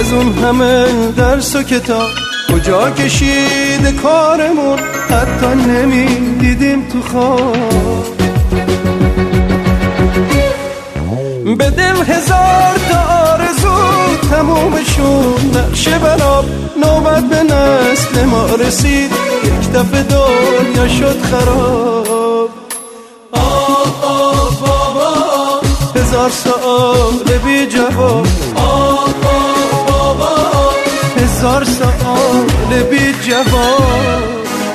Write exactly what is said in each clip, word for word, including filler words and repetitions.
از اون همه درس و کتاب کجا کشیده کارمون، حتی نمیدیدیم تو خواب. به دل هزار تا آرزو تمومشون نقشه بلاب، نوبت به نسل ما رسید یک دفعه دنیا شد خراب. آه آه بابا هزار سال بی جواب، آه آه بابا هزار سال بی جواب.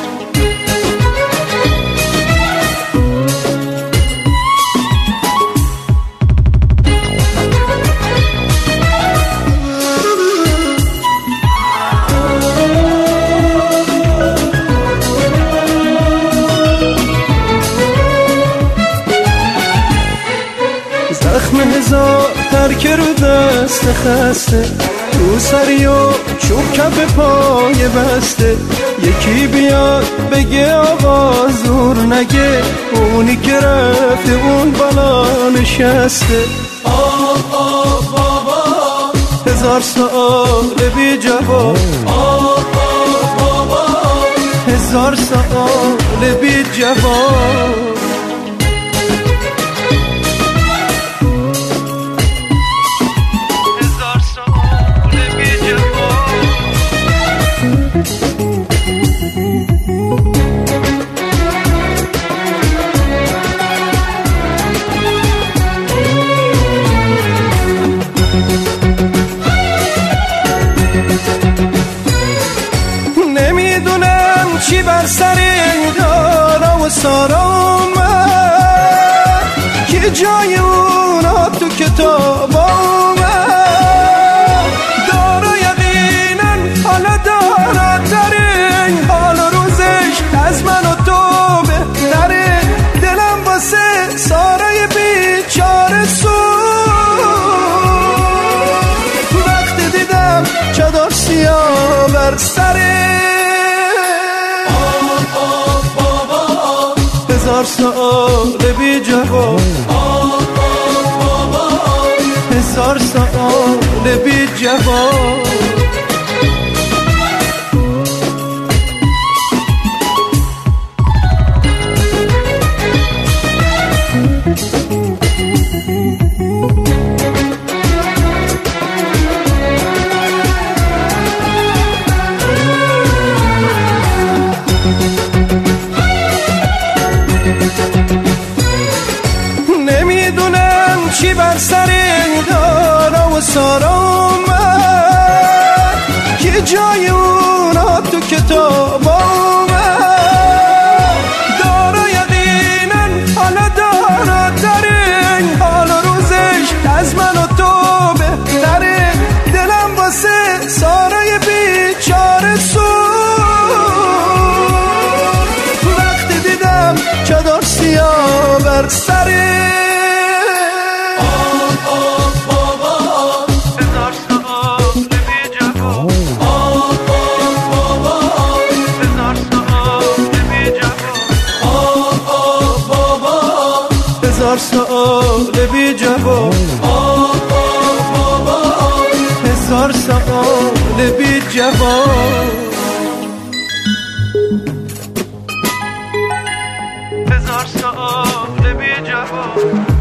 زخم هزار ترک رو دست خسته، رو سری و چوب کف پای بسته. یکی بیاد بگه آقا زور نگه، اونی که رفته اون بالا نشسته. آه آه بابا هزار سال بی جواب، آه آه بابا هزار سال بی جواب. نمیدونم چی بر سر دارا و سارا اومد که جای اونا تو کتاب اومد. دارا یقینا حالا دارد داره، حال روزش از من و تو بهتره. دلم واسه سارای بیچاره سوخت وقتی دیدم چادر سیاه بر سره. هزار سال بی جواب، آه آه بابا هزار سال بی جواب. نمیدونم چی بر سر دارا و سارا اومد که جای اونا تو کتاب اومد. دارا یقینا حالا دارا داره، حال روزش از من و تو بهتره. دلم واسه سارای بیچاره سوخت وقتی دیدم چادر سیاه بر سره. هزار سال بی جواب، آه آه بابا هزار سال بی جواب. هزار سال بی جواب.